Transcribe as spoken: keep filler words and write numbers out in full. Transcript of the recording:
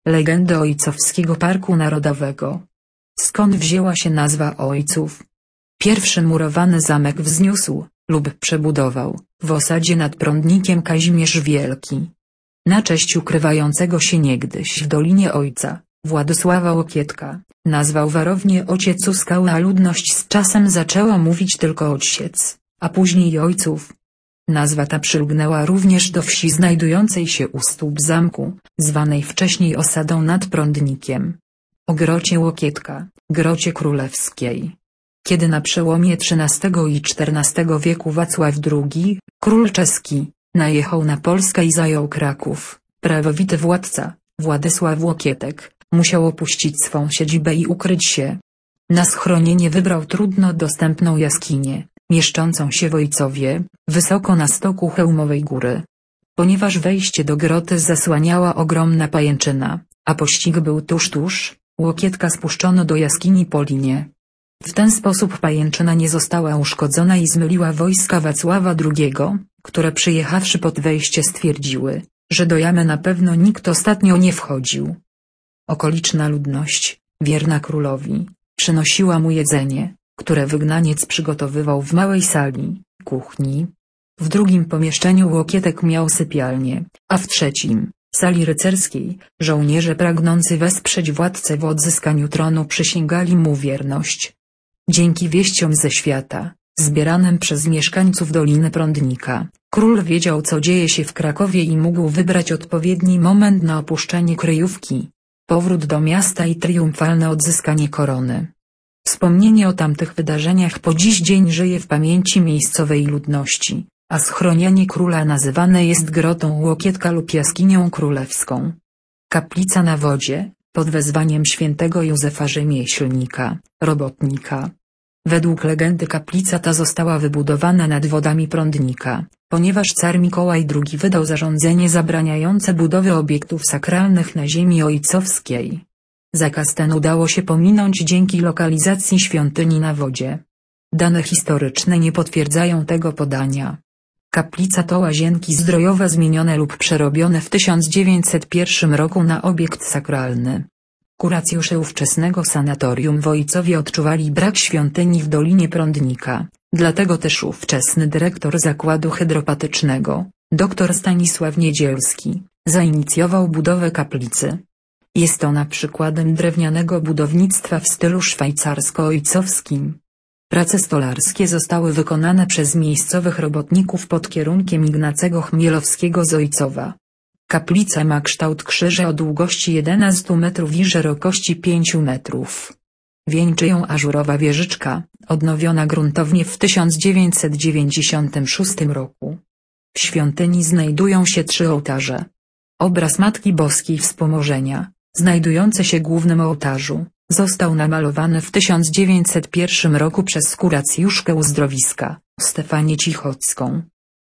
Legendy Ojcowskiego Parku Narodowego. Skąd wzięła się nazwa Ojców? Pierwszy murowany zamek wzniósł, lub przebudował, w osadzie nad Prądnikiem Kazimierz Wielki. Na cześć ukrywającego się niegdyś w Dolinie Ojca, Władysława Łokietka, nazwał warownię Ociec u skały, a ludność z czasem zaczęła mówić tylko Ociec, a później Ojców. Nazwa ta przylgnęła również do wsi znajdującej się u stóp zamku, zwanej wcześniej osadą nad Prądnikiem. O grocie Łokietka, grocie królewskiej. Kiedy na przełomie trzynastego i czternastego wieku Wacław drugi, król czeski, najechał na Polskę i zajął Kraków, prawowity władca, Władysław Łokietek, musiał opuścić swą siedzibę i ukryć się. Na schronienie wybrał trudno dostępną jaskinię, mieszczącą się w Ojcowie, wysoko na stoku Chełmowej Góry. Ponieważ wejście do groty zasłaniała ogromna pajęczyna, a pościg był tuż tuż, Łokietka spuszczono do jaskini po linie. W ten sposób pajęczyna nie została uszkodzona i zmyliła wojska Wacława drugiego, które przyjechawszy pod wejście stwierdziły, że do jamy na pewno nikt ostatnio nie wchodził. Okoliczna ludność, wierna królowi, przynosiła mu jedzenie, które wygnaniec przygotowywał w małej sali, kuchni. W drugim pomieszczeniu Łokietek miał sypialnię, a w trzecim, sali rycerskiej, żołnierze pragnący wesprzeć władcę w odzyskaniu tronu przysięgali mu wierność. Dzięki wieściom ze świata, zbieranym przez mieszkańców Doliny Prądnika, król wiedział, co dzieje się w Krakowie i mógł wybrać odpowiedni moment na opuszczenie kryjówki, powrót do miasta i triumfalne odzyskanie korony. Wspomnienie o tamtych wydarzeniach po dziś dzień żyje w pamięci miejscowej ludności, a schronienie króla nazywane jest grotą Łokietka lub jaskinią królewską. Kaplica na wodzie, pod wezwaniem świętego Józefa Rzemieślnika, robotnika. Według legendy kaplica ta została wybudowana nad wodami Prądnika, ponieważ car Mikołaj drugi wydał zarządzenie zabraniające budowy obiektów sakralnych na ziemi ojcowskiej. Zakaz ten udało się pominąć dzięki lokalizacji świątyni na wodzie. Dane historyczne nie potwierdzają tego podania. Kaplica to łazienki zdrojowe zmienione lub przerobione w tysiąc dziewięćset pierwszym roku na obiekt sakralny. Kuracjusze ówczesnego sanatorium w Ojcowie odczuwali brak świątyni w Dolinie Prądnika, dlatego też ówczesny dyrektor zakładu hydropatycznego, dr Stanisław Niedzielski, zainicjował budowę kaplicy. Jest ona przykładem drewnianego budownictwa w stylu szwajcarsko-ojcowskim. Prace stolarskie zostały wykonane przez miejscowych robotników pod kierunkiem Ignacego Chmielowskiego z Ojcowa. Kaplica ma kształt krzyża o długości jedenastu metrów i szerokości pięciu metrów. Wieńczy ją ażurowa wieżyczka, odnowiona gruntownie w tysiąc dziewięćset dziewięćdziesiątym szóstym roku. W świątyni znajdują się trzy ołtarze. Obraz Matki Boskiej Wspomożenia, znajdujący się w głównym ołtarzu, został namalowany w tysiąc dziewięćset pierwszym roku przez kuracjuszkę uzdrowiska, Stefanię Cichocką.